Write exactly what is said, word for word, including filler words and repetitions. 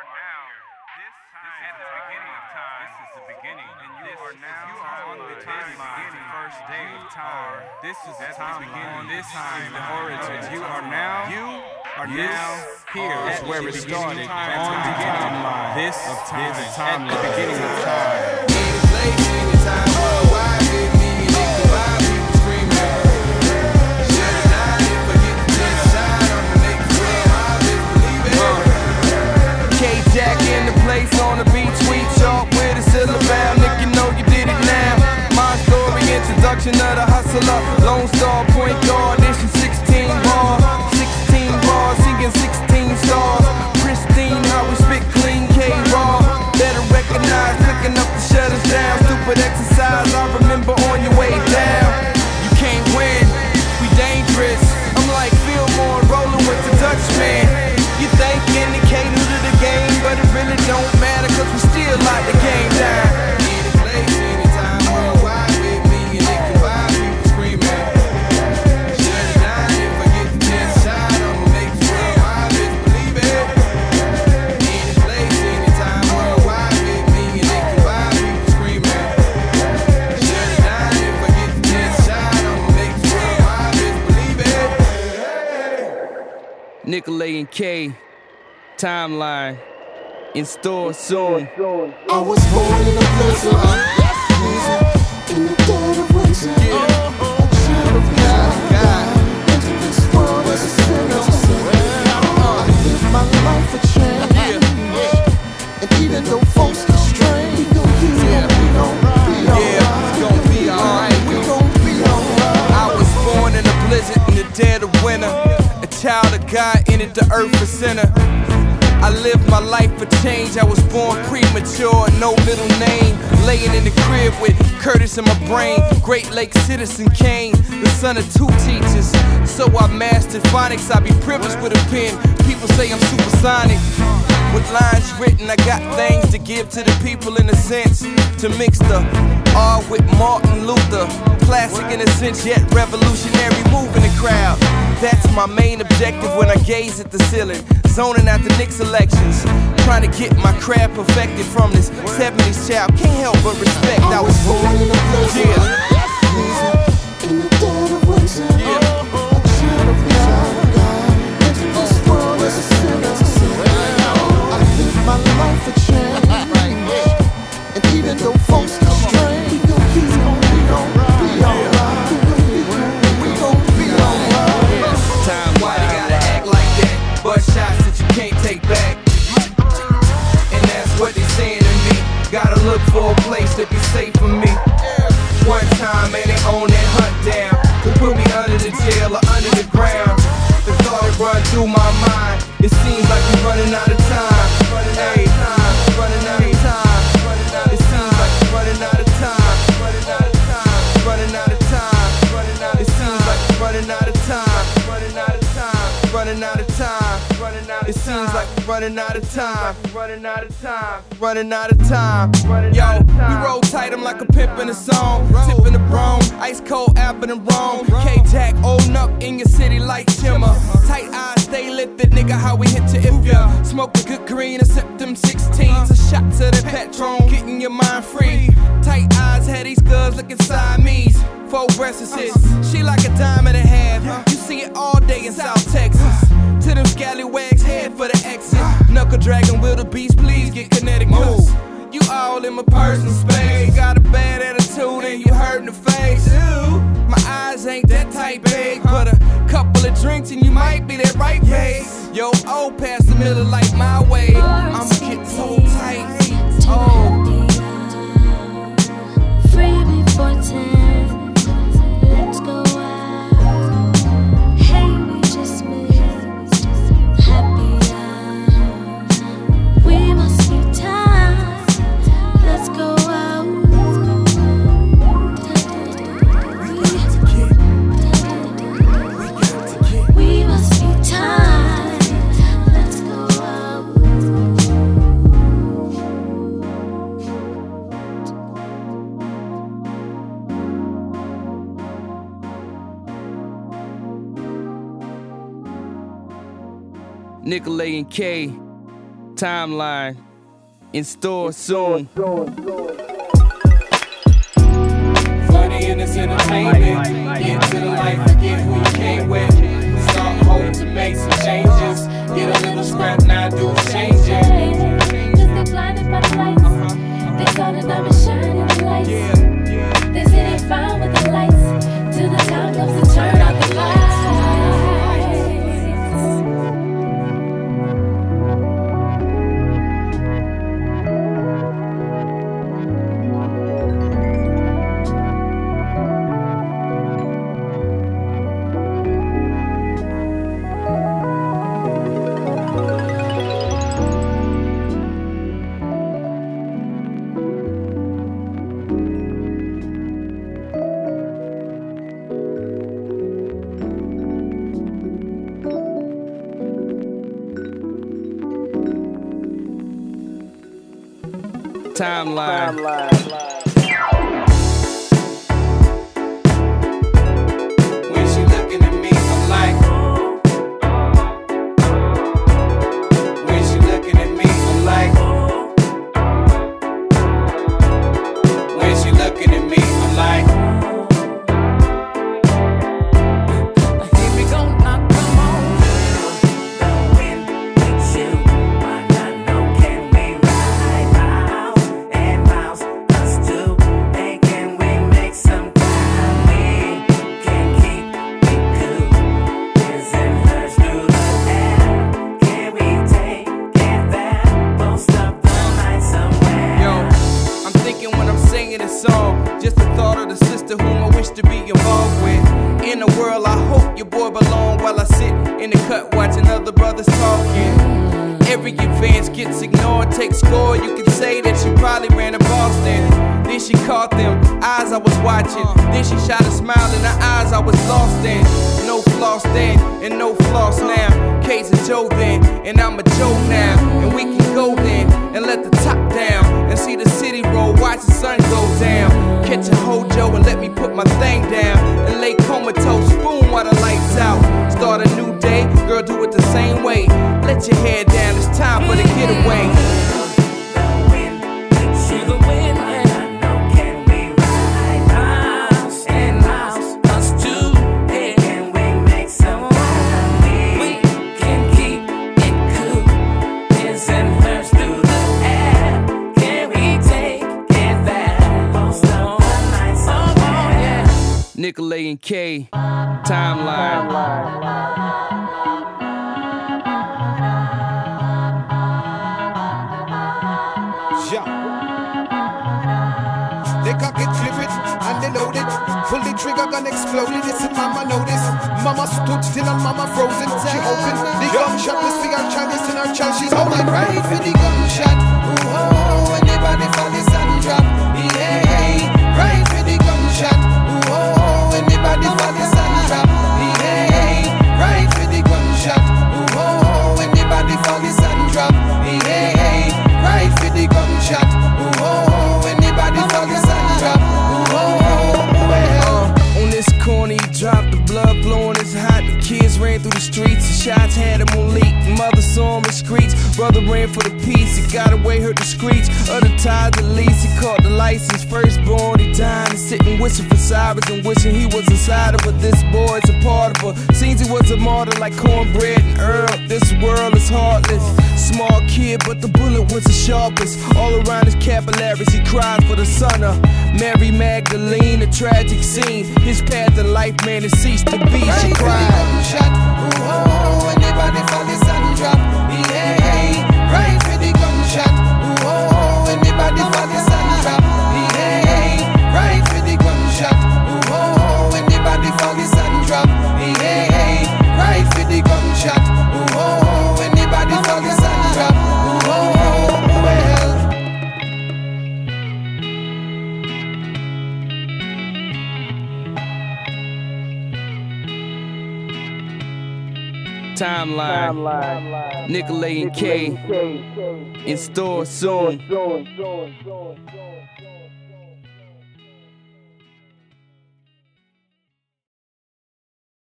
at the beginning of time. This is the beginning, and you this are now you are on the timeline. The first day of time. This is the timeline. This is the origin. You are now. You are now here. Is where it started. On the timeline. This is the timeline. At the beginning of time. Any place, any time, worldwide, with me, and it could buy people screaming. Shut it down and forget the ten shine. I'ma make it real. I just believe it. K-Jack in the place on the beach, sweet chalk with a syllable. Nick, you know you did it now. My story, introduction of the hustler. Lone Star, point guard, issue sixteen bars. sixteen bars, singing sixteen stars. Pristine, how we spit clean, K-Raw. Better recognize, picking up the shutters down. Stupid exercise, I remember on your way down. You can't win, we dangerous. I'm like Fillmore, rolling with the Dutchman. You think indicator to the game, but it really don't matter, cause we still like the game down. Any place, anytime, worldwide with me, and it can buy people screaming. Shut it down and forget the ten shine, I'ma make it real, I just believe it. Any place, anytime, worldwide with me, and it can buy people screaming. Shut it down and forget the ten shine, I'ma make it real, I just believe it. Nicolay and K, timeline, in store soon. I was born in a place of music, in the dead of winter. Yeah. A child of God, into this world as a sinner. I live my life a change, and even though folks get strange, we gon' be Yeah. alright. We gon' be alright. Yeah, it's gonna be alright. We gon' be alright. I was born in a blizzard in the dead of winter. A child of God, entered the earth for sinner. I lived my life for change. I was born premature, no middle name. Laying in the crib with Curtis in my brain. Great Lake citizen Kane, the son of two teachers. So I mastered phonics. I be privileged with a pen. People say I'm supersonic. With lines written, I got things to give to the people in a sense. To mix the R with Martin Luther. Classic in a sense, yet revolutionary, moving the crowd. That's my main objective when I gaze at the ceiling. Zoning out the Knicks elections. Trying to get my craft perfected from this seventies child. Can't help but respect. I was born in a place Yeah. of music, in the dead of winter. Yeah. A child of God, into this world as a sinner. I live my life a change, and even though folks get strange, we gon' be, we gon' be alright. We gon' be alright. Time, why they gotta act like that? Bust shots that you can't take back. And that's what they saying to me. Gotta look for a place to be safe for me. One time, man, they own that hunt down. They put me under the jail or under the ground. The thought it run through my mind. It seems like we're running out of time. Hey, time, running out of time. It seems like we're running out of time. Running out of time. Running out of time. It seems like we're running out of time. Running out of time. Running out of time. Running out. It seems like we're running out of time. Running out of time. Running out of time. Yo, we roll tight, I'm like a pimp in a song. Tipping the brown, ice cold apple and wrong. K-Jack, old up in your city like shimmer. Tight eyes, stay lifted, nigga. How we hit you if ya smoke a good green and sip them sixteens. A shot to the Patron, getting your mind free. Tight eyes, had these girls looking Siamese. Four breasts is she like a dime and a half. You see it all day in South Texas. To them scallywags, head for the exit. Knuckle dragon, wildebeest, please get kinetic moves. You all in my personal space. Got a bad attitude and you hurt in the face. My eyes ain't that tight, big, but a couple of drinks and you might be that right page. Yo, old past the middle like my way. I'ma get so tight. Oh. Free before ten. Let's go out. Hey, we just missed happy hour. We must be time. Let's go out. We must be time. Let's go out. Nicolay and K, Timeline in store soon. Funny in this entertainment. Get to the life, forget who you came with. Start hoping to make some changes. Get a little scrap now, do exchange it. Just get blinded by the lights. They saw the diamonds shine in the lights. They say they fine with the lights. Till the time comes to turn out the lights. Timeline. When she looking at me, I'm like. When she looking at me, I'm like. When she looking at me, I'm like. Here we go, now come on. Going with you, but I know can we ride miles and miles, us two, and can we make some time? We can keep it cool, his and hers through the air. Can we take it there, post up the night somewhere? Yo, I'm thinking when I'm singing this song, just the thought of the sister whom I wish to be involved with. In the world, I hope your boy belong while I sit in the cut watching other brothers talking. Every advance gets ignored, take score. You can say that she probably ran to Boston. Then she caught them eyes I was watching. Then she shot a smile in her eyes I was lost in. No floss then, and no floss now. Case of Joe then, and I'm a Joe now. And we can go then, and let the top down. And see the city roll, watch the sun go down. Catch a hojo and let me put my thing down. And lay comatose, spoon while the lights out. Start a new day, girl do it the same way. Let your hair down, it's time for the getaway. Going with you, but I know can we ride miles and miles, us two, and can we make some time? We can keep it cool, his and hers through the air. Can we take it there, post up the night somewhere? Nicolay and K, Timeline. Yeah. They cock it, flip it, and they load it. Pull the trigger, gun explode it. Listen, mama know this. Mama stood still and mama frozen. She opened the gunshot. This big old child is in her child. She's holding right for the gunshot. Ooh, oh, anybody fall this and drop. Yeah, right for the gunshot. Ooh, oh, anybody fall this and drop. Yeah, right for the gunshot. Ooh, oh, anybody fall this and drop. Yeah, right for the gunshot. Ooh, oh, anybody fall this and drop. Ooh, oh, well. On this corner, he dropped the blood flowing, it's hot. The kids ran through the streets, the shots had him on leak. The mother saw him in screech, brother ran for the peace. He got away, heard the screech. Other tied the lease, he caught the license. Firstborn, he died and sitting wishing for sirens and wishing he was inside of her. This boy's a part of her. Seems he was a martyr like cornbread and herb. This world is heartless. Small kid, but the bullet was the sharpest. All around his capillaries, he cried for the son of Mary Magdalene. A tragic scene. His path in life, man, it ceased to be. She cried. Gunshot. Ooh, oh, anybody fall this and drop. Yeah, right for the gunshot. Ooh, oh, anybody fall this and drop. Yeah, right for the gunshot. Ooh, oh, anybody fall this and drop. Yeah, right for the gunshot. Ooh, oh, anybody fall this and drop. Ooh, oh, well. Timeline. Nicolay and K, in store soon.